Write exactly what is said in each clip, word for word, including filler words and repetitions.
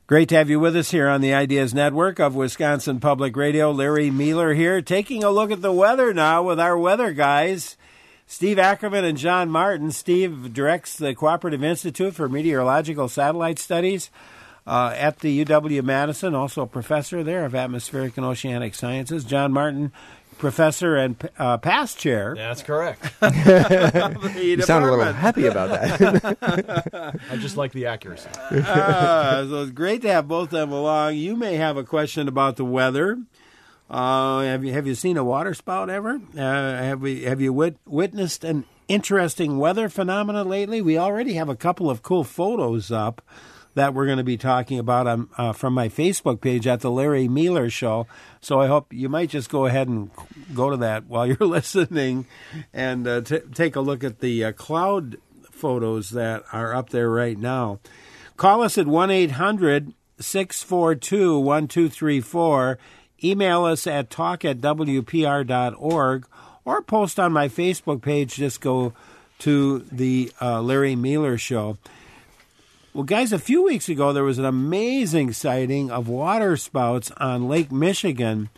Great to have you with us here on the Ideas Network of Wisconsin Public Radio. Larry Mueller here, taking a look at the weather now with our weather guys, Steve Ackerman and John Martin. Steve directs the Cooperative Institute for Meteorological Satellite Studies uh, at the U W-Madison, also a professor there of Atmospheric and Oceanic Sciences. John Martin, professor and uh, past chair. That's correct. You sound a little happy about that. I just like the accuracy. uh, so it's great to have both of them along. You may have a question about the weather. Uh, have you have you seen a water spout ever? Uh, have we have you wit- witnessed an interesting weather phenomena lately? We already have a couple of cool photos up that we're going to be talking about on, uh, from my Facebook page at the Larry Mueller Show. So I hope you might just go ahead and go to that while you're listening and uh, t- take a look at the uh, cloud photos that are up there right now. Call us at one eight hundred six four two one two three four. Email us at talk at w p r dot org or post on my Facebook page. Just go to the uh, Larry Mueller Show. Well, guys, a few weeks ago, there was an amazing sighting of water spouts on Lake Michigan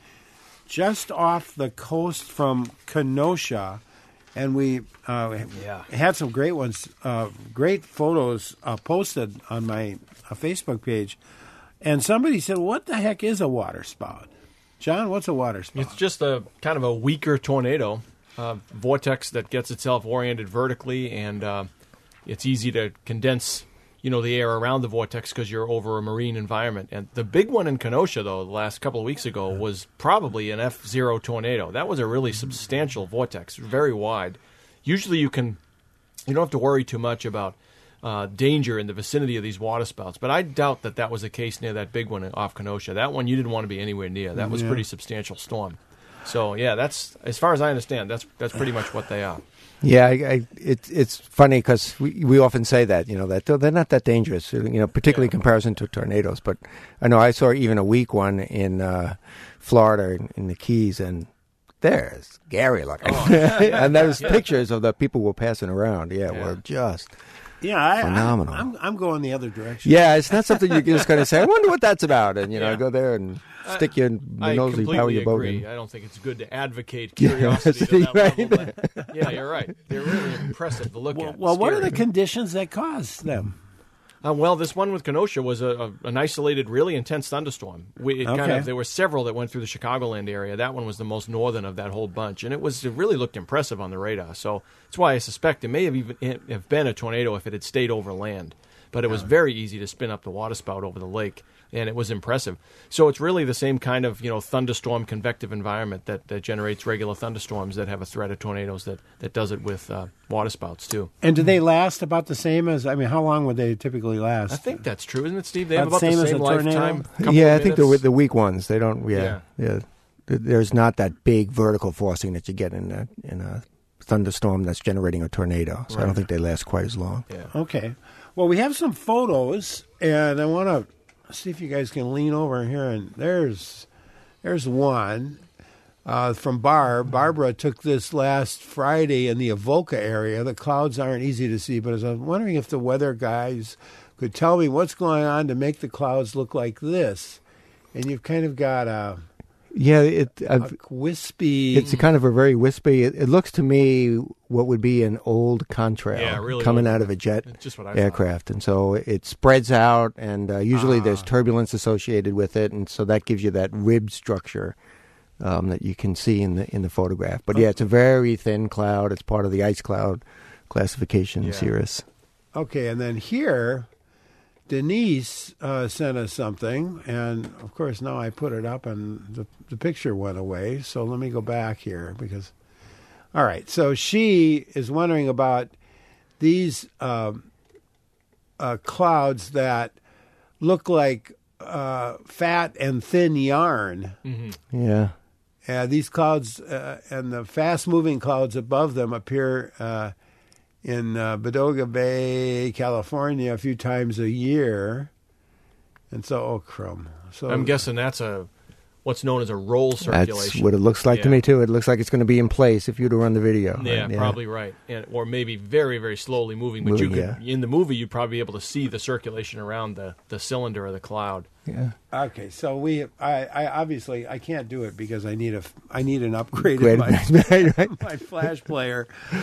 just off the coast from Kenosha. And we uh, yeah. had some great ones, uh, great photos uh, posted on my uh, Facebook page. And somebody said, what the heck is a water spout? John, what's a water spout? It's just a kind of a weaker tornado, uh, vortex that gets itself oriented vertically, and uh, it's easy to condense you know, the air around the vortex because you're over a marine environment. And the big one in Kenosha, though, the last couple of weeks ago, was probably an F zero tornado. That was a really substantial vortex, very wide. Usually you can, you don't have to worry too much about uh, danger in the vicinity of these water spouts. But I doubt that that was the case near that big one off Kenosha. That one you didn't want to be anywhere near. That was a yeah. pretty substantial storm. So, yeah, that's as far as I understand, that's that's pretty much what they are. Yeah, I, I, it, it's funny because we, we often say that, you know, that they're not that dangerous, you know, particularly yeah. in comparison to tornadoes. But I know I saw even a weak one in uh, Florida, in, in the Keys, and they're scary looking. Oh, yeah. And there's yeah. pictures of the people who were passing around. Yeah, yeah. were just yeah, I, phenomenal. I, I'm, I'm going the other direction. Yeah, it's not something you're just going to say, I wonder what that's about. And, you know, yeah. go there and stick your I nosy power your boat in. I don't think it's good to advocate curiosity to that right. level. But yeah, you're right. They're really impressive to look well, at. Well, Scary. what are the conditions that cause them? Uh, well, this one with Kenosha was a, a, an isolated, really intense thunderstorm. We, it okay. kind of, there were several that went through the Chicagoland area. That one was the most northern of that whole bunch, and it was it really looked impressive on the radar. So that's why I suspect it may have even have been a tornado if it had stayed over land. But it was very easy to spin up the waterspout over the lake, and it was impressive. So it's really the same kind of, you know, thunderstorm convective environment that, that generates regular thunderstorms that have a threat of tornadoes that, that does it with uh, waterspouts, too. And do they last about the same as, I mean, how long would they typically last? I think that's true, isn't it, Steve? They have About about same the as same a tornado? lifetime. couple Yeah, of I think minutes. the the weak ones, they don't, yeah, Yeah. yeah. There's not that big vertical forcing that you get in a, in a thunderstorm that's generating a tornado. So Right. I don't think they last quite as long. Yeah. Okay. Well, we have some photos, and I want to see if you guys can lean over here. And there's there's one uh, from Barb. Barbara took this last Friday in the Avoca area. The clouds aren't easy to see, but I was wondering if the weather guys could tell me what's going on to make the clouds look like this. And you've kind of got a... Yeah, it, a wispy. It's a kind of a very wispy. It, it looks to me what would be an old contrail Yeah, really coming old. out of a jet It's just what I aircraft, and so it spreads out, and uh, usually Ah. there's turbulence associated with it, and so that gives you that rib structure um, that you can see in the in the photograph. But yeah, it's a very thin cloud. It's part of the ice cloud classification Yeah. cirrus. Okay, and then here, Denise uh, sent us something, and of course now I put it up and the, the picture went away, so let me go back here because, all right, so she is wondering about these um, uh, clouds that look like uh, fat and thin yarn. Mm-hmm. Yeah. Uh, these clouds uh, and the fast-moving clouds above them appear uh, in uh, Bodoga Bay, California, a few times a year, and so oh, crumb. So I'm guessing that's a what's known as a roll circulation. That's what it looks like yeah. to me, too. It looks like it's going to be in place if you'd run the video. Yeah, right? yeah. probably right. And, or maybe very, very slowly moving. But Moving, you could, yeah. in the movie, you'd probably be able to see the circulation around the, the cylinder or the cloud. Yeah. Okay, so we, I, I obviously I can't do it because I need a, I need an upgrade Great. in my, right, right. my flash player,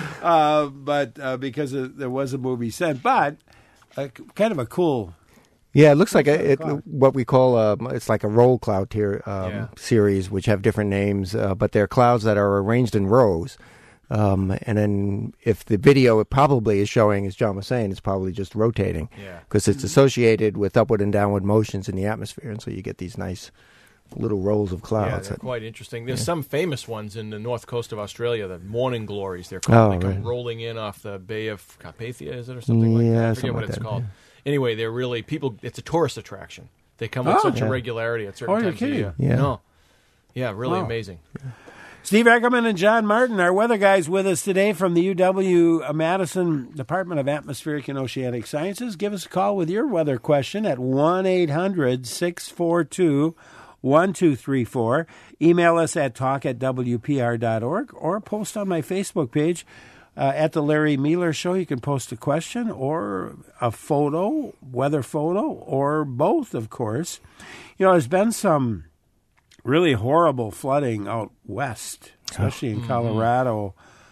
uh, but uh, because of, there was a movie sent, but uh, kind of a cool. Yeah, it looks like a, it, cloud. what we call a, it's like a roll cloud tier um, Yeah. series, which have different names, uh, but they're clouds that are arranged in rows. Um, and then if the video it probably is showing, as John was saying, it's probably just rotating Yeah. because it's associated with upward and downward motions in the atmosphere, and so you get these nice little rolls of Yeah, clouds. they're that- quite interesting. There's some famous ones in the north coast of Australia, the morning glories. They're called. Oh, they come right. rolling in off the Bay of Carpathia, is it, or something like that? Yeah, I forget something what like it's that, called. yeah. Anyway, they're really people. It's a tourist attraction. They come with Oh. such Yeah. a regularity at certain Oh, you're times of kidding. year. Yeah. No. Yeah, really Wow. amazing. Steve Eckerman and John Martin, our weather guys, with us today from the U W Madison Department of Atmospheric and Oceanic Sciences. Give us a call with your weather question at one eight hundred six four two one two three four. Email us at talk at w p r dot org or post on my Facebook page uh, at The Larry Mealer Show. You can post a question or a photo, weather photo, or both, of course. You know, there's been some really horrible flooding out west, especially in Colorado.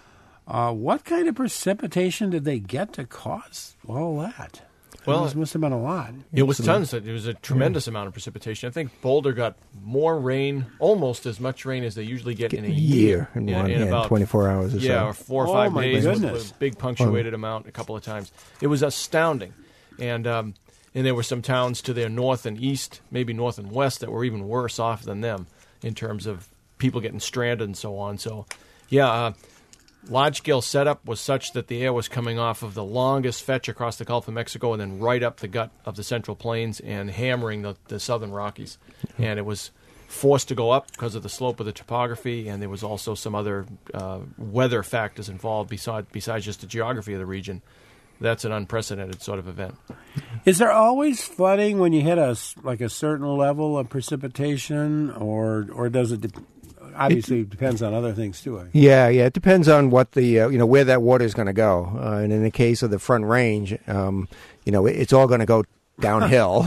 Uh, what kind of precipitation did they get to cause all that? Well, This must have been a lot. It was tons. It was a tremendous amount of precipitation. I think Boulder got more rain, almost as much rain as they usually get in a year. in in, one, in yeah, about twenty-four hours or yeah, so. or four or Oh, five my days with goodness. a big punctuated amount a couple of times. It was astounding, and um, and there were some towns to their north and east, maybe north and west, that were even worse off than them in terms of people getting stranded and so on. So, yeah. Uh, Large-scale setup was such that the air was coming off of the longest fetch across the Gulf of Mexico and then right up the gut of the Central Plains and hammering the, the southern Rockies. And it was forced to go up because of the slope of the topography, and there was also some other uh, weather factors involved besides, besides just the geography of the region. That's an unprecedented sort of event. Is there always flooding when you hit a s- like a certain level of precipitation, or or does it? De- obviously, it depends on other things too. I- Yeah, yeah. It depends on what the uh, you know where that water is going to go. Uh, and in the case of the Front Range, um, you know, it, it's all going to go downhill.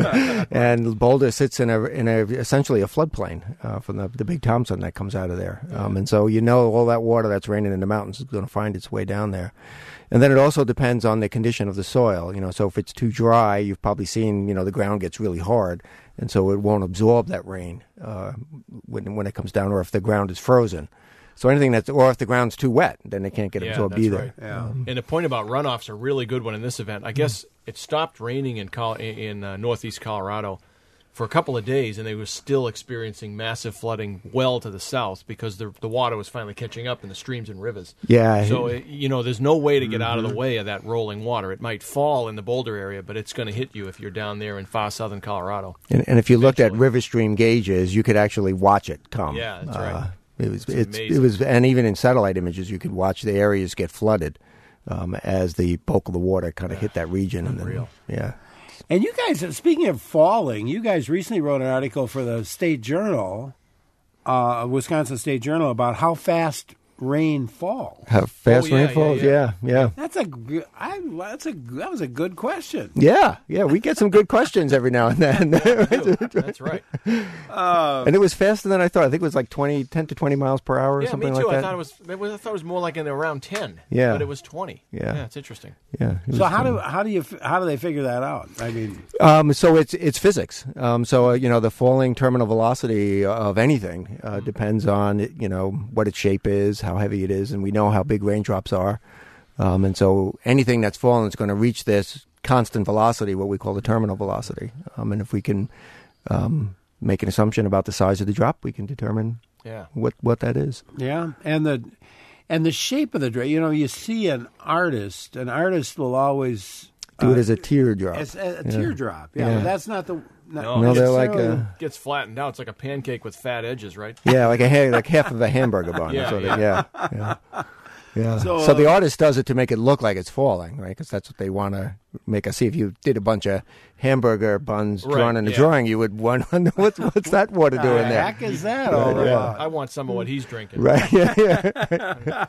And Boulder sits in a in a essentially a floodplain uh, from the the Big Thompson that comes out of there. Um, and so you know all that water that's raining in the mountains is going to find its way down there. And then it also depends on the condition of the soil. You know, so if it's too dry, you've probably seen you know the ground gets really hard, and so it won't absorb that rain uh, when when it comes down, or if the ground is frozen. So anything that's, or if the ground's too wet, then it can't get Yeah, absorbed that's either. right. Yeah. And the point about runoffs are a really good one in this event. I guess it stopped raining in Col- in uh, northeast Colorado for a couple of days, and they were still experiencing massive flooding well to the south because the the water was finally catching up in the streams and rivers. Yeah. So, it, you know, there's no way to get out of the way of that rolling water. It might fall in the Boulder area, but it's going to hit you if you're down there in far southern Colorado. And, and if you looked at Eventually. river stream gauges, you could actually watch it come. Yeah, that's Uh, right. It was, It's it's, amazing. it was, and even in satellite images, you could watch the areas get flooded um, as the bulk of the water kind of hit that region. And then, Unreal. yeah. And you guys, speaking of falling, you guys recently wrote an article for the State Journal, uh, Wisconsin State Journal, about how fast rain falls. How fast yeah, rain yeah, falls? yeah. Yeah, yeah. That's a, g- I, that's a, that was a good question. Yeah, yeah, we get some good questions every now and then. That's right. And it was faster than I thought. I think it was like twenty, ten to twenty miles per hour or Yeah, something me too. like I that. thought it was, it was. I thought it was more like in around ten. Yeah. but it was twenty. Yeah. yeah, it's interesting. yeah. it So was, how um, do how do you f- how do they figure that out? I mean, Um, so it's it's physics. Um, so uh, you know the falling terminal velocity of anything uh, depends on you know what its shape is, how heavy it is, and we know how big raindrops are. Um, and so anything that's fallen is going to reach this constant velocity, what we call the terminal velocity. Um, and if we can um, make an assumption about the size of the drop, we can determine Yeah. what what that is. yeah, and the and the shape of the drop. You know, you see an artist. An artist will always Do uh, it as a teardrop. as a, a Yeah. teardrop. Yeah, Yeah. but that's not the. Not No, No, it's they're like necessarily- a, Gets flattened out. It's like a pancake with fat edges, right? yeah, like a ha- like half of a hamburger bun. Yeah, sort yeah. of, yeah, yeah. Yeah. So, So, the uh, artist does it to make it look like it's falling, right? Because that's what they want to make us see. If you did a bunch of hamburger buns Right, drawn in a yeah. drawing, you would wonder what's what's that water What doing the there, heck is that all Right, yeah. about? I want some of what he's drinking. right? Yeah, yeah.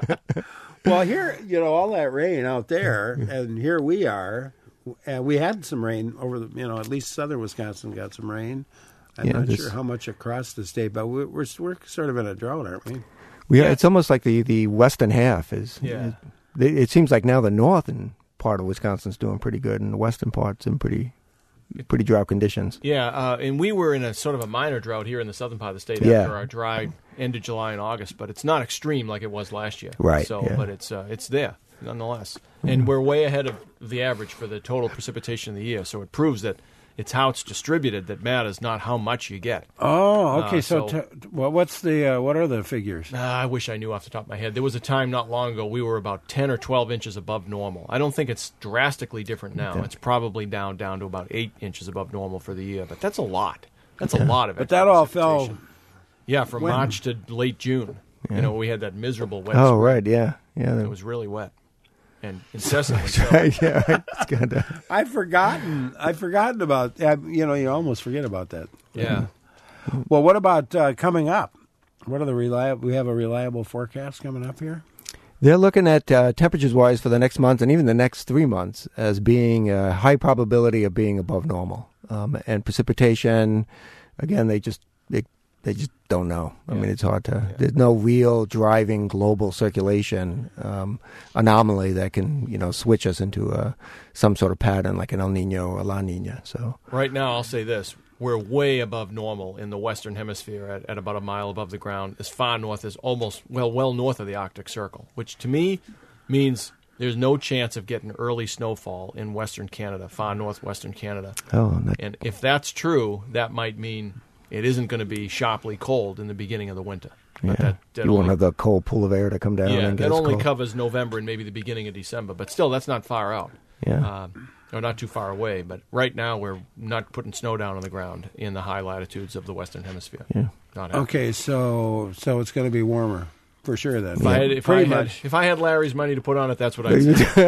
Well, here, you know, all that rain out there, and here we are. And we had some rain over the, you know, at least southern Wisconsin got some rain. I'm Yeah, not this- sure how much across the state, but we're, we're we're sort of in a drought, aren't we? We, Yeah. It's almost like the, the western half is. Yeah. It, it seems like now the northern part of Wisconsin's doing pretty good, and the western part's in pretty pretty drought conditions. Yeah, uh, and we were in a sort of a minor drought here in the southern part of the state Yeah. after our dry end of July and August, but it's not extreme like it was last year. Right, So, yeah. but it's uh, it's there nonetheless, and we're way ahead of the average for the total precipitation of the year. So it proves that it's how it's distributed that matters, not how much you get. Oh, okay. Uh, so, so- t- well, what's the uh, what are the figures? Uh, I wish I knew off the top of my head. There was a time not long ago we were about ten or twelve inches above normal. I don't think it's drastically different now. It's probably down down to about eight inches above normal for the year, but that's a lot. That's a lot of it. But that all fell. Yeah, from when? March to late June. You know, we had that miserable wet Oh, spring. right, yeah. Yeah. It was really wet and incessantly so. right, yeah. Right. It's good. uh, I've forgotten. I've forgotten about. Uh, you know, you almost forget about that. Yeah. Well, what about uh, coming up? What are the reliable? We have a reliable forecast coming up here. They're looking at uh, temperatures-wise for the next month and even the next three months as being a high probability of being above normal. Um, and precipitation, again, they just they, they just don't know. I Yeah. mean, it's hard to. Yeah. There's no real driving global circulation um, anomaly that can you know switch us into a, some sort of pattern like an El Nino or a La Nina. So Right now, I'll say this. We're way above normal in the western hemisphere at, at about a mile above the ground, as far north as almost, well, well north of the Arctic Circle, which to me means there's no chance of getting early snowfall in western Canada, far northwestern Canada. oh, that, And if that's true, that might mean it isn't going to be sharply cold in the beginning of the winter. yeah. But that, that you won't only, have the cold pool of air to come down yeah, and get that us only cold. covers November and maybe the beginning of December. But still, that's not far out. Yeah. Uh, or not too far away. But right now, we're not putting snow down on the ground in the high latitudes of the western hemisphere. Yeah. Not happening. Okay, so so it's going to be warmer for sure. Then, If I had, if I pretty had, much. if I had Larry's money to put on it, that's what I'd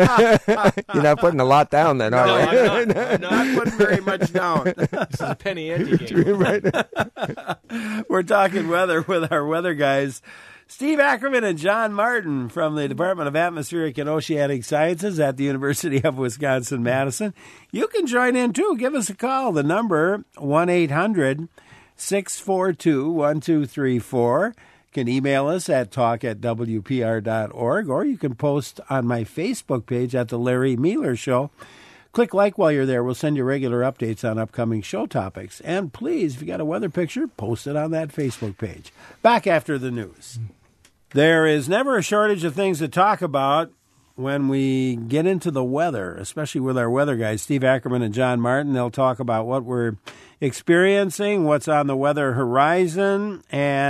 say. You're not putting a lot down then, are No, you? I'm not. I'm not. Not putting very much down. This is a penny ante game. right. We're talking weather with our weather guys, Steve Ackerman and John Martin from the Department of Atmospheric and Oceanic Sciences at the University of Wisconsin-Madison. You can join in, too. Give us a call. The number, one eight hundred six four two one two three four. You can email us at talk at w p r dot org, or you can post on my Facebook page at The Larry Mealer Show. Click like while you're there. We'll send you regular updates on upcoming show topics. And please, if you got a weather picture, post it on that Facebook page. Back after the news. There is never a shortage of things to talk about when we get into the weather, especially with our weather guys, Steve Ackerman and John Martin. They'll talk about what we're experiencing, what's on the weather horizon,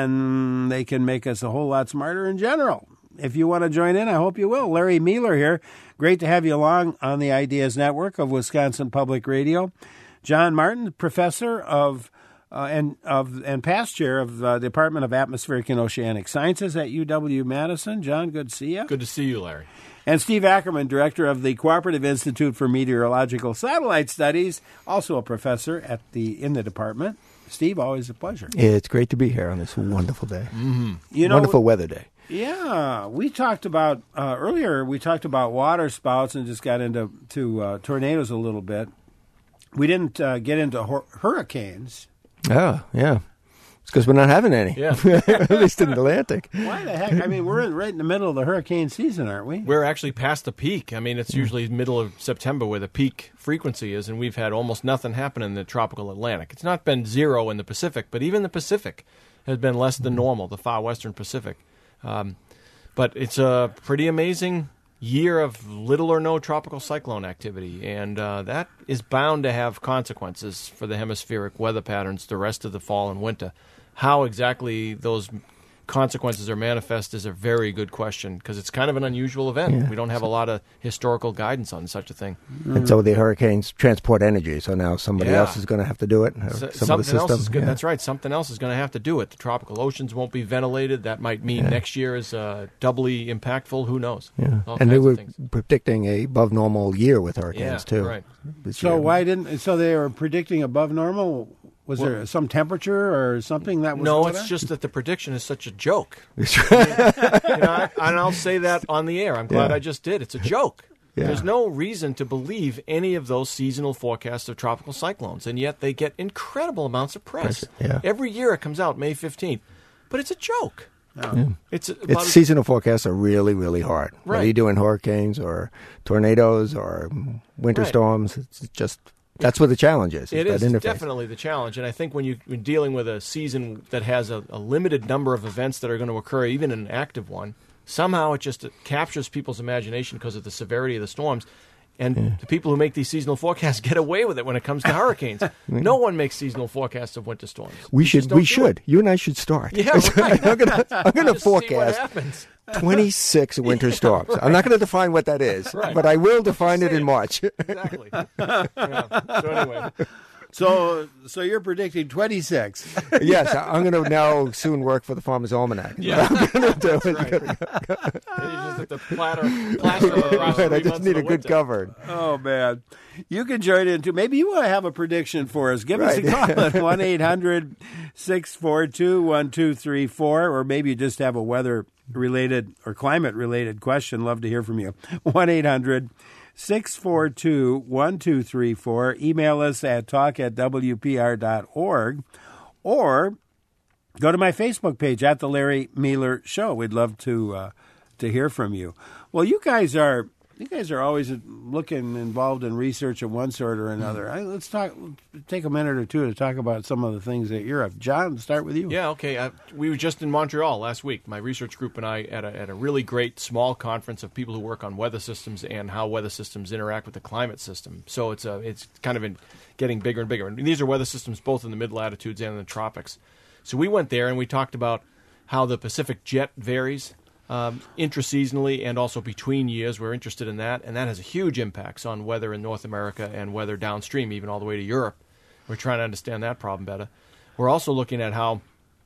and they can make us a whole lot smarter in general. If you want to join in, I hope you will. Larry Mealer here. Great to have you along on the Ideas Network of Wisconsin Public Radio. John Martin, professor of uh, and of and past chair of the Department of Atmospheric and Oceanic Sciences at U W-Madison. John, good to see you. Good to see you, Larry. And Steve Ackerman, director of the Cooperative Institute for Meteorological Satellite Studies, also a professor at the in the department. Steve, always a pleasure. It's great to be here on this wonderful day. Mm-hmm. You know, wonderful weather day. Yeah, we talked about uh, earlier. We talked about water spouts and just got into to uh, tornadoes a little bit. We didn't uh, get into hur- hurricanes. Oh, yeah. It's because we're not having any. Yeah. At least in the Atlantic. Why the heck? I mean, we're in, right in the middle of the hurricane season, aren't we? We're actually past the peak. I mean, it's usually middle of September where the peak frequency is, and we've had almost nothing happen in the tropical Atlantic. It's not been zero in the Pacific, but even the Pacific has been less than normal, the far western Pacific. Um, but it's a pretty amazing year of little or no tropical cyclone activity, and uh, that is bound to have consequences for the hemispheric weather patterns the rest of the fall and winter. How exactly those consequences are manifest is a very good question because it's kind of an unusual event. Yeah. We don't have a lot of historical guidance on such a thing. And so the hurricanes transport energy, so now somebody Yeah. else is going to have to do it. or So- some of the something else system. is good. Yeah. That's right. Something else is going to have to do it. The tropical oceans won't be ventilated. That might mean Yeah. next year is uh, doubly impactful. Who knows? Yeah. All And they kinds were of things. predicting a above normal year with hurricanes Yeah, too. right. this So year. why didn't? So they were predicting above normal. Was Well- there some temperature or something that was? No, going it's on? just that the prediction is such a joke. You know, I, and I'll say that on the air. I'm glad Yeah. I just did. It's a joke. Yeah. There's no reason to believe any of those seasonal forecasts of tropical cyclones, and yet they get incredible amounts of press. Press, yeah. Every year it comes out May fifteenth, but it's a joke. It's about It's seasonal forecasts are really, really hard. Whether Right. you're doing hurricanes or tornadoes or winter Right. storms, it's just that's what the challenge is. It that is interface. definitely the challenge, and I think when you, when dealing with a season that has a, a limited number of events that are going to occur, even an active one, somehow it just captures people's imagination because of the severity of the storms. And the people who make these seasonal forecasts get away with it when it comes to hurricanes. No one makes seasonal forecasts of winter storms. We You just should. don't We do should. it. You and I should start. Yeah, right. I'm gonna. I'm gonna Just see what forecast happens. twenty-six winter storms. I'm not going to define what that is, Right. but I will define it say in it. March. Exactly. Yeah. So anyway, So, so you're predicting twenty-six. Yes, I- I'm going to now soon work for the Farmer's Almanac. yeah. I'm going to do it. You just have to platter, plaster across Right, I three just months need of a the good winter. cover. Oh man, you can join in too. Maybe you want to have a prediction for us. Give Right. us a call at one eight hundred six four two one two three four, or maybe you just have a weather related or climate related question. Love to hear from you. one eight hundred six four two one two three four. Email us at talk at w p r dot org, or go to my Facebook page at the Larry Mueller Show. We'd love to uh, to hear from you. Well, you guys are you guys are always looking involved in research of one sort or another. I, let's talk. Take a minute or two to talk about some of the things that you're up. John, start with you. Yeah, okay. Uh, we were just in Montreal last week. My research group and I at a, at a really great small conference of people who work on weather systems and how weather systems interact with the climate system. So it's a, it's kind of in getting bigger and bigger. And these are weather systems both in the mid latitudes and in the tropics. So we went there and we talked about how the Pacific jet varies um, intraseasonally and also between years. We're interested in that, and that has a huge impacts on weather in North America and weather downstream, even all the way to Europe. We're trying to understand that problem better. We're also looking at how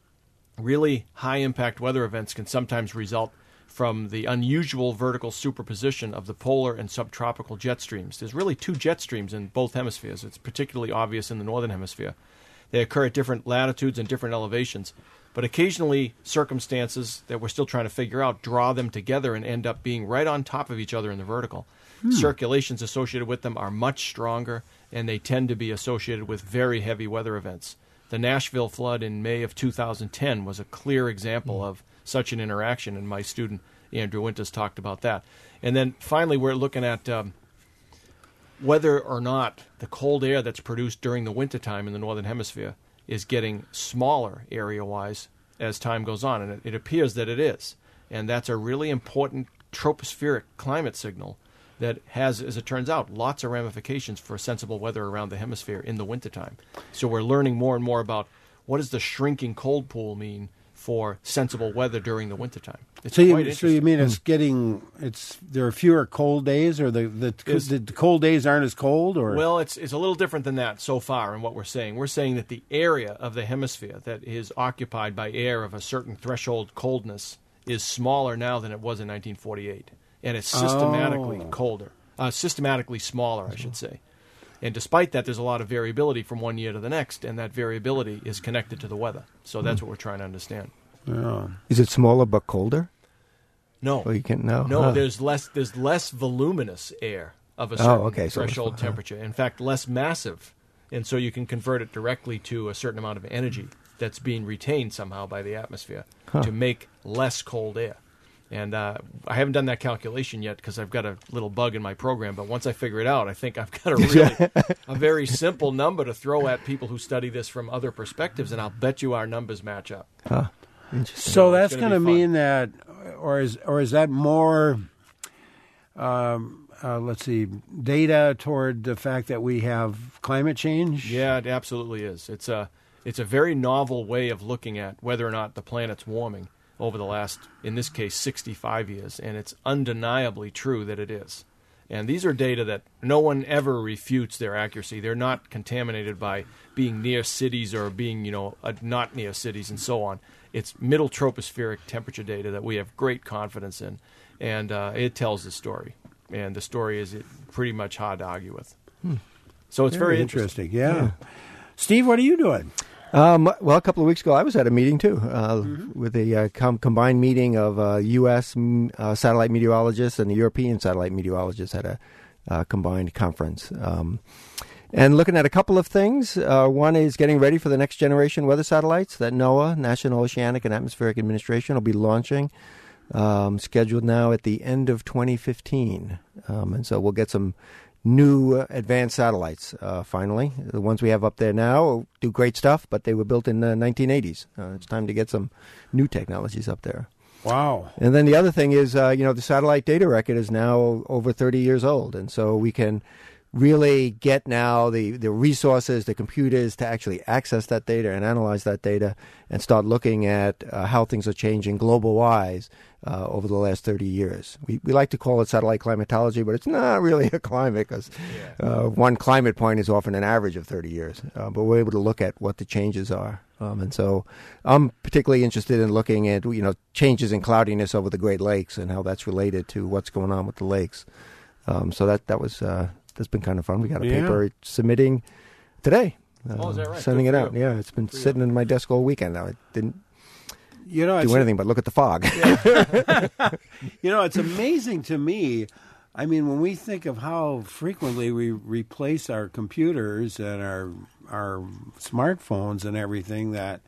really high-impact weather events can sometimes result from the unusual vertical superposition of the polar and subtropical jet streams. There's really two jet streams in both hemispheres. It's particularly obvious in the northern hemisphere. They occur at different latitudes and different elevations, but occasionally circumstances that we're still trying to figure out draw them together and end up being right on top of each other in the vertical. Hmm. Circulations associated with them are much stronger, and they tend to be associated with very heavy weather events. The Nashville flood in May of two thousand ten was a clear example of such an interaction, and my student Andrew Winters talked about that. And then finally, we're looking at um, whether or not the cold air that's produced during the wintertime in the northern hemisphere is getting smaller area-wise as time goes on, and it, it appears that it is. And that's a really important tropospheric climate signal that has, as it turns out, lots of ramifications for sensible weather around the hemisphere in the wintertime. So we're learning more and more about what does the shrinking cold pool mean for sensible weather during the wintertime. It's So quite you, so interesting. you mean it's getting it's there are fewer cold days, or the the, Is- the cold days aren't as cold, or Well, it's it's a little different than that so far in what we're saying. We're saying that the area of the hemisphere that is occupied by air of a certain threshold coldness is smaller now than it was in nineteen forty-eight, and it's systematically Oh. colder, uh, systematically smaller, I should say. And despite that, there's a lot of variability from one year to the next, and that variability is connected to the weather. So that's what we're trying to understand. Yeah. Is it smaller but colder? No, Oh, you can't know. no, Huh. there's less there's less voluminous air of a certain okay, so it's- threshold temperature. In fact, less massive, and so you can convert it directly to a certain amount of energy that's being retained somehow by the atmosphere to make less cold air. And uh, I haven't done that calculation yet because I've got a little bug in my program. But once I figure it out, I think I've got a really a very simple number to throw at people who study this from other perspectives, and I'll bet you our numbers match up. Huh. Interesting. So it's that's gonna going to be fun. mean that, or is or is that more? Um, uh, let's see, data toward the fact that we have climate change. Yeah, it absolutely is. It's a it's a very novel way of looking at whether or not the planet's warming over the last, in this case, sixty-five years, and it's undeniably true that it is. And these are data that no one ever refutes their accuracy. They're not contaminated by being near cities or being, you know, uh, not near cities and so on. It's middle tropospheric temperature data that we have great confidence in, and uh, it tells the story. And the story is pretty much hard to argue with. Hmm. So it's very, very interesting. interesting. Yeah. yeah. Steve, what are you doing? Um, well, a couple of weeks ago, I was at a meeting, too, uh, mm-hmm. with a uh, com- combined meeting of uh, U S uh, satellite meteorologists and the European satellite meteorologists at a uh, combined conference. Um, and looking at a couple of things. Uh, one is getting ready for the next generation weather satellites that NOAA, National Oceanic and Atmospheric Administration, will be launching, um, scheduled now at the end of twenty fifteen. Um, and so we'll get some new uh, advanced satellites, uh, finally. The ones we have up there now do great stuff, but they were built in the nineteen eighties. Uh, it's time to get some new technologies up there. Wow. And then the other thing is, uh, you know, the satellite data record is now over thirty years old, and so we can really get now the, the resources, the computers to actually access that data and analyze that data and start looking at uh, how things are changing global-wise uh, over the last thirty years. We we like to call it satellite climatology, but it's not really a climate because yeah. uh, one climate point is often an average of thirty years. Uh, but we're able to look at what the changes are. Um, and so I'm particularly interested in looking at, you know, changes in cloudiness over the Great Lakes and how that's related to what's going on with the lakes. Um, so that, that was... Uh, That's been kind of fun. We got a yeah. paper submitting today. Uh, oh, is that right? Sending Good it for out. you. Yeah, it's been Good sitting in my desk all weekend now. I didn't you know, do anything but look at the fog. Yeah. You know, it's amazing to me. I mean, when we think of how frequently we replace our computers and our our smartphones and everything, that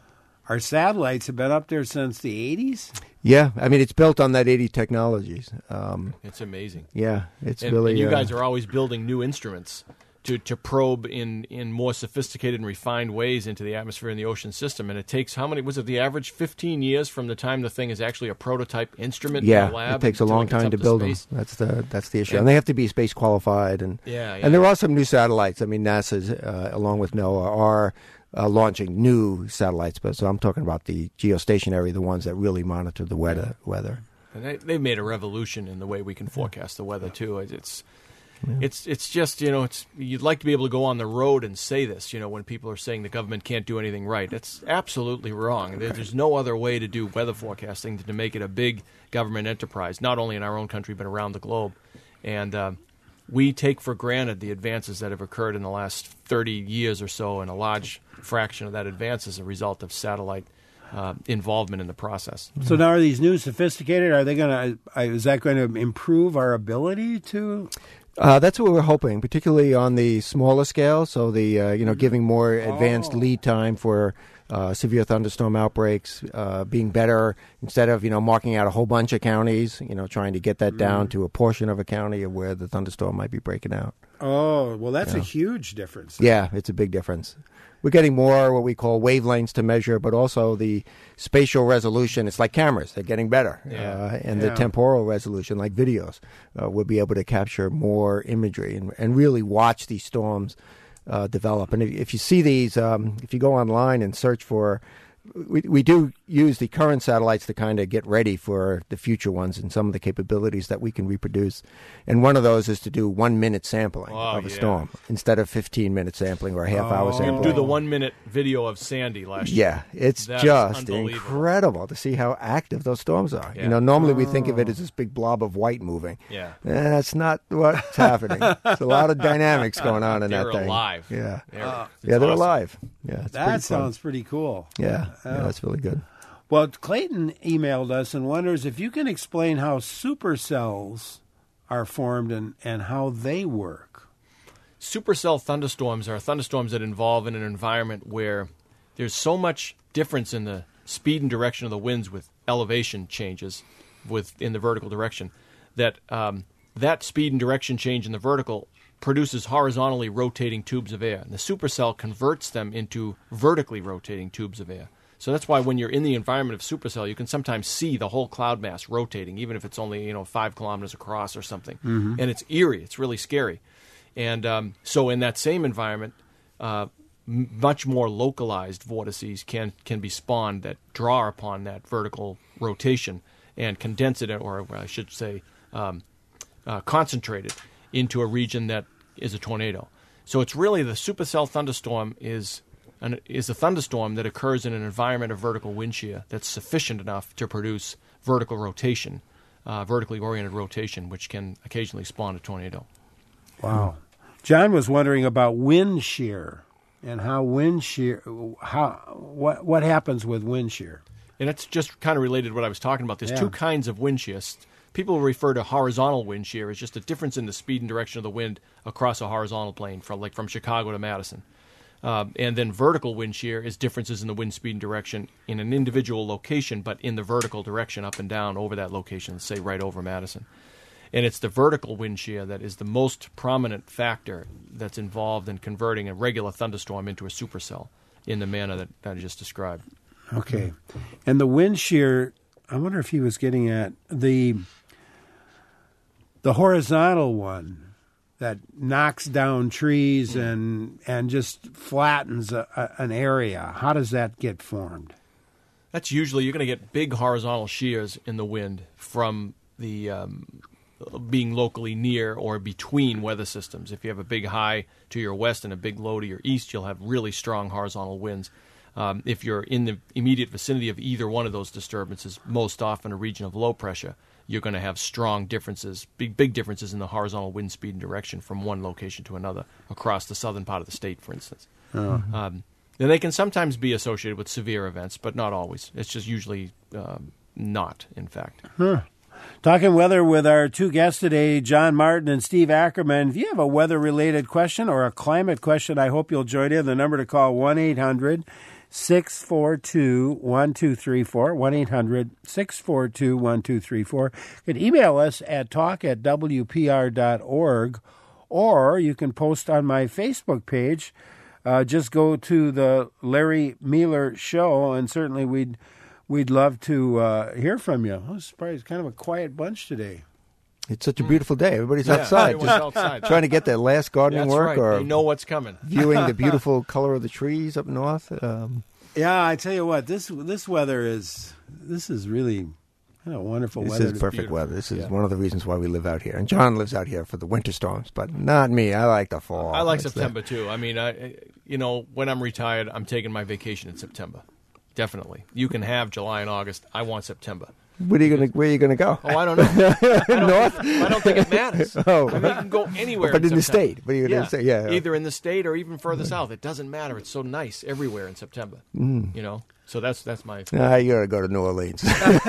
our satellites have been up there since the eighties. Yeah, I mean, it's built on that eighty technologies. Um, it's amazing. Yeah, it's and, really... And you uh, guys are always building new instruments to, to probe in, in more sophisticated and refined ways into the atmosphere and the ocean system. And it takes, how many, was it the average fifteen years from the time the thing is actually a prototype instrument yeah, in the lab? it takes a long time to build them. That's the that's the issue. And, and they have to be space qualified. And, yeah, yeah. and there are some new satellites. I mean, NASA's, uh, along with NOAA, are... Uh, launching new satellites, but so I'm talking about the geostationary, the ones that really monitor the weather. weather. And they, they've made a revolution in the way we can forecast the weather too. It's, yeah. it's, it's just you know, it's you'd like to be able to go on the road and say this. You know, when people are saying the government can't do anything right, that's absolutely wrong. There, there's no other way to do weather forecasting than to make it a big government enterprise, not only in our own country but around the globe. And uh, we take for granted the advances that have occurred in the last thirty years or so, and a large fraction of that advance is a result of satellite uh, involvement in the process. So now are these new sophisticated? Are they going to, is that going to improve our ability to? Uh, that's what we're hoping, particularly on the smaller scale. So the, uh, you know, giving more advanced oh. lead time for uh, severe thunderstorm outbreaks, uh, being better instead of, you know, marking out a whole bunch of counties, you know, trying to get that mm. down to a portion of a county of where the thunderstorm might be breaking out. Oh, well, that's yeah. a huge difference. Yeah, it's a big difference. We're getting more what we call wavelengths to measure, but also the spatial resolution. It's like cameras. They're getting better. Yeah. Uh, and yeah. the temporal resolution, like videos, uh, we'll be able to capture more imagery and, and really watch these storms uh, develop. And if, if you see these, um, if you go online and search for, we, we do use the current satellites to kind of get ready for the future ones and some of the capabilities that we can reproduce. And one of those is to do one-minute sampling oh, of a yeah. storm instead of fifteen-minute sampling or a half-hour Oh. sampling. Do the one-minute video of Sandy last year. Yeah, it's That's just unbelievable. incredible to see how active those storms are. Yeah. You know, normally we think of it as this big blob of white moving. Yeah. Eh, that's not what's happening. There's a lot of dynamics going on in They're that thing. alive. Yeah. They're, Uh, it's Yeah, they're awesome. alive. Yeah, it's That pretty fun. sounds pretty cool. Yeah, Oh. yeah, that's really good. Well, Clayton emailed us and wonders if you can explain how supercells are formed and, and how they work. Supercell thunderstorms are thunderstorms that involve in an environment where there's so much difference in the speed and direction of the winds with elevation changes with in the vertical direction that um, that speed and direction change in the vertical produces horizontally rotating tubes of air. And the supercell converts them into vertically rotating tubes of air. So that's why when you're in the environment of supercell, you can sometimes see the whole cloud mass rotating, even if it's only, you know, five kilometers across or something. Mm-hmm. And it's eerie. It's really scary. And um, so in that same environment, uh, m- much more localized vortices can can be spawned that draw upon that vertical rotation and condense it, or I should say, um, uh, concentrate it into a region that is a tornado. So it's really the supercell thunderstorm is an, is a thunderstorm that occurs in an environment of vertical wind shear that's sufficient enough to produce vertical rotation, uh, vertically oriented rotation, which can occasionally spawn a tornado. Wow. John was wondering about wind shear and how wind shear, how what what happens with wind shear. And it's just kind of related to what I was talking about. There's Yeah. two kinds of wind shear. People refer to horizontal wind shear as just a difference in the speed and direction of the wind across a horizontal plane, from like from Chicago to Madison. Um, and then vertical wind shear is differences in the wind speed and direction in an individual location, but in the vertical direction up and down over that location, say right over Madison. And it's the vertical wind shear that is the most prominent factor that's involved in converting a regular thunderstorm into a supercell in the manner that, that I just described. Okay. And the wind shear, I wonder if he was getting at the the horizontal one that knocks down trees and and just flattens a, a, an area. How does that get formed? That's usually, you're going to get big horizontal shears in the wind from the um, being locally near or between weather systems. If you have a big high to your west and a big low to your east, you'll have really strong horizontal winds. Um, if you're in the immediate vicinity of either one of those disturbances, most often a region of low pressure, you're going to have strong differences, big big differences in the horizontal wind speed and direction from one location to another across the southern part of the state, for instance. Uh-huh. Um, and they can sometimes be associated with severe events, but not always. It's just usually um, not, in fact. Huh. Talking weather with our two guests today, John Martin and Steve Ackerman. If you have a weather-related question or a climate question, I hope you'll join in. The number to call, one eight hundred six four two one two three four, one eight hundred six four two one two three four. You can email us at talk at w p r dot org, or you can post on my Facebook page. Uh, just go to the Larry Mueller Show, and certainly we'd we'd love to uh, hear from you. I was surprised. It's kind of a quiet bunch today. It's such a beautiful day. Everybody's Yeah, outside, everyone's just outside. trying to get their last gardening That's work, right. or They know what's coming. viewing the beautiful color of the trees up north. Um, Yeah, I tell you what, this this weather is this is really kind of wonderful this weather. is perfect beautiful. weather. This is Yeah. one of the reasons why we live out here. And John lives out here for the winter storms, but not me. I like the fall. I like It's the- September, too. I mean, I, you know, when I'm retired, I'm taking my vacation in September. Definitely. You can have July and August. I want September. What are you gonna? Where are you gonna go? Oh, I don't know. I don't, North? I don't think it matters. Oh. I mean, you can go anywhere. But in the September. state. What are you gonna yeah. say? Yeah. Either in the state or even further south. It doesn't matter. It's so nice everywhere in September. Mm. You know? So that's that's my... Ah, you gotta go to New Orleans.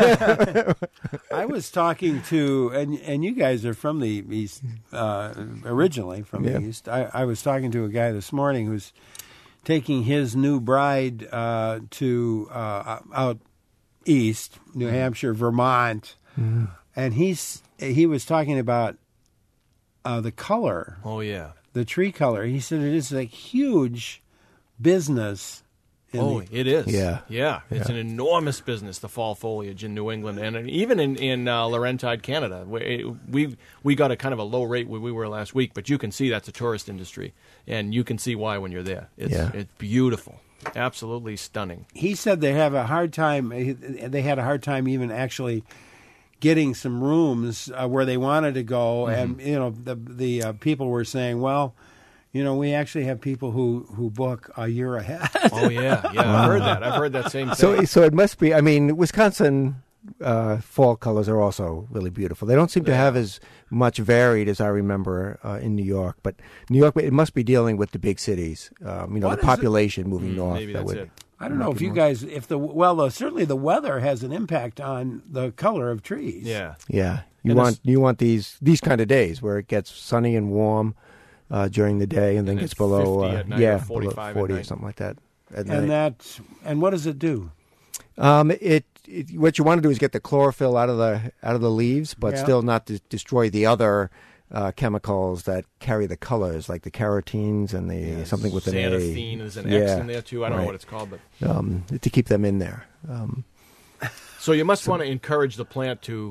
I was talking to, and and you guys are from the east, uh, originally from Yeah. the east. I, I was talking to a guy this morning who's taking his new bride uh, to uh, out east, New Hampshire, Vermont, Mm. and he's he was talking about uh, the color, Oh, yeah. the tree color. He said it is a huge business. In Oh, the, it is. Yeah. Yeah. It's Yeah. an enormous business, the fall foliage in New England, and even in, in uh, Laurentide, Canada. We, we we got a kind of a low rate where we were last week, but you can see that's a tourist industry, and you can see why when you're there. It's, Yeah. it's beautiful. Absolutely stunning. he said they have a hard time. They had a hard time even actually getting some rooms uh, where they wanted to go, Mm-hmm. and you know the the uh, people were saying, well, you know, we actually have people who, who book a year ahead. Oh, yeah. Yeah, I've heard that. I've heard that same thing. so, so it must be. I mean, Wisconsin uh, fall colors are also really beautiful. They don't seem to have as much varied as I remember uh, in New York, but New York, it must be dealing with the big cities. Um, you know, What the is it? population moving Mm, north. maybe that that's would, it. I don't know if you guys, if the well, the, certainly the weather has an impact on the color of trees. Yeah. Yeah, you And want it's- you want these these kind of days where it gets sunny and warm uh, during the day, and then And gets it's below fifty uh, at night yeah or below forty-five at forty or night. something like that. At and night. that and what does it do? Um, it, it what you want to do is get the chlorophyll out of the out of the leaves, but Yeah. still not to destroy the other uh, chemicals that carry the colors, like the carotenes and the something with an A. Xanthine, there's an yeah, X in there, too. I don't know right. what it's called, but... Um, to keep them in there. Um, So you must want to encourage the plant to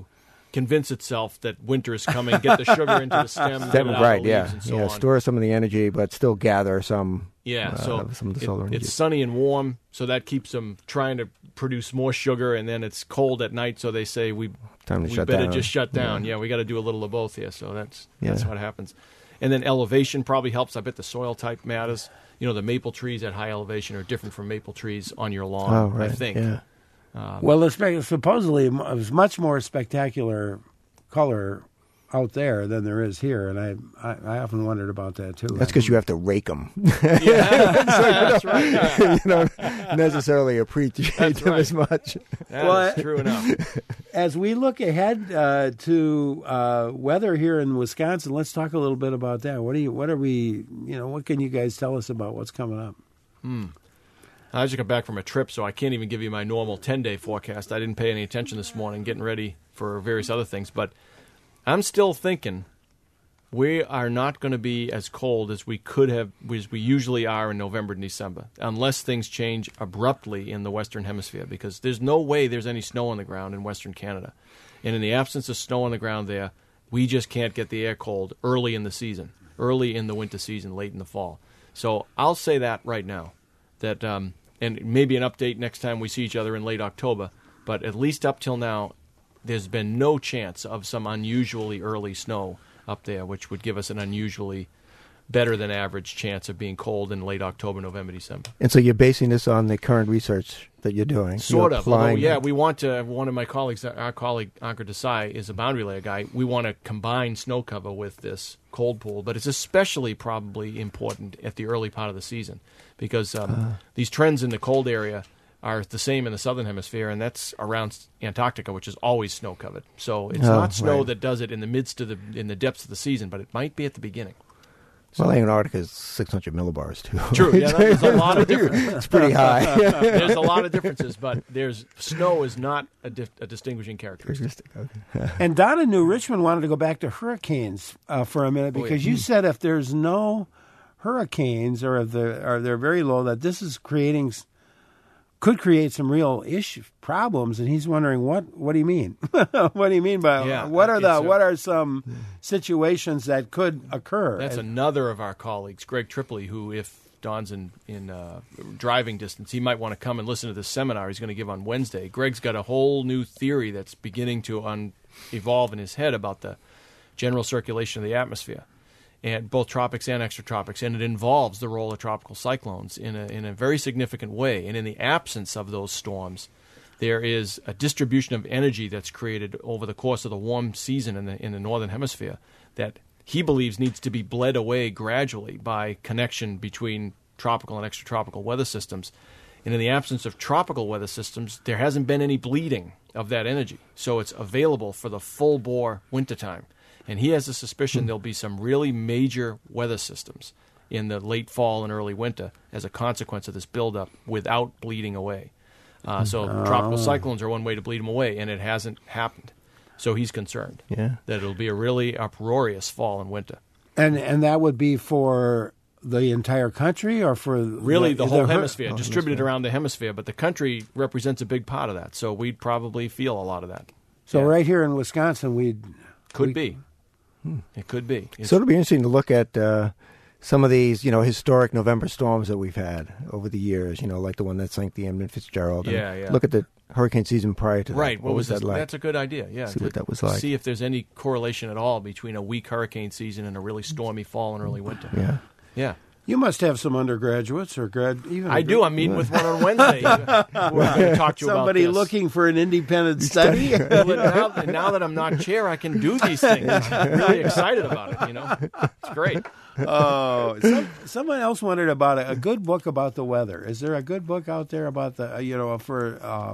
convince itself that winter is coming, get the sugar into the stem, get it out right, of the yeah. leaves, and so yeah, on. store some of the energy, but still gather some. Yeah, uh, so some of the it- solar energy. it's sunny and warm, so that keeps them trying to produce more sugar, and then it's cold at night, so they say we Time to we shut better down. just shut down. Yeah, we got to do a little of both here, so that's that's Yeah. what happens. And then elevation probably helps. I bet the soil type matters. You know, the maple trees at high elevation are different from maple trees on your lawn, Oh, right. I think. Yeah. Well, it's spe- supposedly it was much more spectacular color out there than there is here, and I I, I often wondered about that too. That's because you have to rake them. Yeah, that's right. Yeah. you don't necessarily appreciate That's them right. as much. That Well, is true enough. As we look ahead uh, to uh, weather here in Wisconsin, let's talk a little bit about that. What do you? What are we? You know, what can you guys tell us about what's coming up? I just got back from a trip, so I can't even give you my normal ten-day forecast. I didn't pay any attention this morning, getting ready for various other things. But I'm still thinking we are not going to be as cold as we could have, as we usually are in November and December, unless things change abruptly in the Western Hemisphere, because there's no way there's any snow on the ground in Western Canada. And in the absence of snow on the ground there, we just can't get the air cold early in the season, early in the winter season, late in the fall. So I'll say that right now, that um, and maybe an update next time we see each other in late October, but at least up till now, there's been no chance of some unusually early snow up there, which would give us an unusually better than average chance of being cold in late October, November, December. And so you're basing this on the current research that you're doing. Sort You're of. Although, applying yeah, it. we want to, one of my colleagues, our colleague, Ankur Desai, is a boundary layer guy. We want to combine snow cover with this cold pool, but it's especially probably important at the early part of the season because um, Uh-huh. these trends in the cold area are the same in the southern hemisphere, and that's around Antarctica, which is always snow covered. So it's Oh, not snow right. that does it in the midst of the in the depths of the season, but it might be at the beginning. Well, Antarctica is six hundred millibars, too. True, yeah, there's a lot of differences. It's pretty high. There's a lot of differences, but there's snow is not a, dif- a distinguishing characteristic. Okay. And Don in New Richmond wanted to go back to hurricanes uh, for a minute Oh, yeah. because you said if there's no hurricanes or if they're, or they're very low, that this is creating s- could create some real issue problems. And he's wondering what what do you mean? What do you mean by Yeah, what are the it's a- what are some situations that could occur? That's And- another of our colleagues, Greg Tripoli, who, if Don's in, in uh, driving distance, he might want to come and listen to this seminar he's going to give on Wednesday. Greg's got a whole new theory that's beginning to un- evolve in his head about the general circulation of the atmosphere, and both tropics and extratropics, and it involves the role of tropical cyclones in a, in a very significant way. And in the absence of those storms, there is a distribution of energy that's created over the course of the warm season in the in the northern hemisphere that he believes needs to be bled away gradually by connection between tropical and extratropical weather systems. And in the absence of tropical weather systems, there hasn't been any bleeding of that energy. So it's available for the full-bore wintertime. And he has a suspicion there'll be some really major weather systems in the late fall and early winter as a consequence of this buildup without bleeding away. Uh, so tropical cyclones are one way to bleed them away, and it hasn't happened. So he's concerned Yeah. that it'll be a really uproarious fall and winter. and and that would be for the entire country or for Really, the, whole hur- hemisphere, distributed around the hemisphere, but the country represents a big part of that. So we'd probably feel a lot of that. So Yeah. right here in Wisconsin, we'd Could we- be. It could be. It's- So it'll be interesting to look at uh, some of these, you know, historic November storms that we've had over the years. You know, like the one that sank the Edmund Fitzgerald. and Yeah, yeah. Look at the hurricane season prior to that. Right. What, was, that this? like? That's a good idea. Yeah. See to what that was like. See if there's any correlation at all between a weak hurricane season and a really stormy fall and early winter. Yeah. Yeah. You must have some undergraduates or grad. Even I do. I'm meeting with one on Wednesday. We're going to talk to you somebody about this. looking for an independent study. Well, now, now that I'm not chair, I can do these things. I'm really excited about it. You know, it's great. Oh, some, someone else wondered about a, a good book about the weather. Is there a good book out there about the uh, you know for? Uh,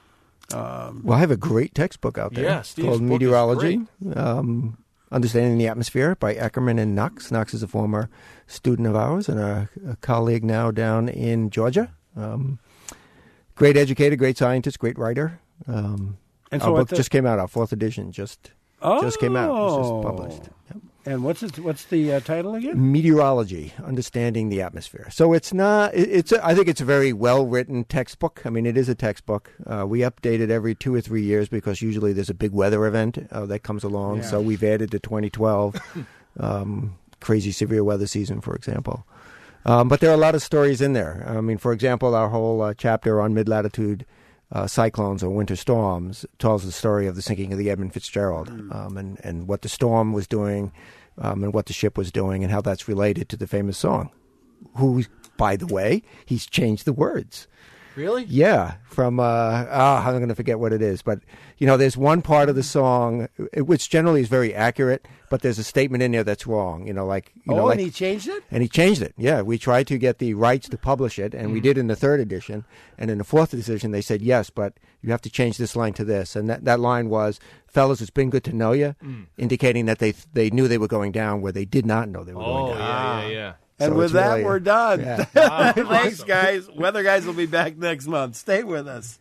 Well, I have a great textbook out there Yeah, Steve's called book is Meteorology, um, Understanding the Atmosphere by Eckerman and Knox. Knox is a former student of ours and a, a colleague now down in Georgia. Um, great educator, great scientist, great writer. Um, And our so book at the- just came out, our fourth edition just oh, just came out. It was just published. Yep. And what's it, what's the uh, title again? Meteorology, Understanding the Atmosphere. So it's not, it, it's, a, I think it's a very well-written textbook. I mean, it is a textbook. Uh, we update it every two or three years because usually there's a big weather event uh, that comes along. Yeah. So we've added to twenty twelve, um, crazy severe weather season, for example. Um, but there are a lot of stories in there. I mean, for example, our whole uh, chapter on mid-latitude uh, cyclones or winter storms tells the story of the sinking of the Edmund Fitzgerald mm. um, and, and what the storm was doing um, and what the ship was doing and how that's related to the famous song, who, by the way, he's changed the words. Really? Yeah, from, uh, oh, I'm going to forget what it is. But, you know, there's one part of the song, which generally is very accurate, but there's a statement in there that's wrong. You know, like, you oh, know, like, and he changed it? And he changed it, yeah. We tried to get the rights to publish it, and mm. we did in the third edition. And in the fourth edition, they said, yes, but you have to change this line to this. And that, that line was, fellas, it's been good to know you, mm. indicating that they they knew they were going down where they did not know they were oh, going down. yeah, yeah, yeah. And So with it's that, really- we're done. Yeah. Thanks, guys. Weather Guys will be back next month. Stay with us.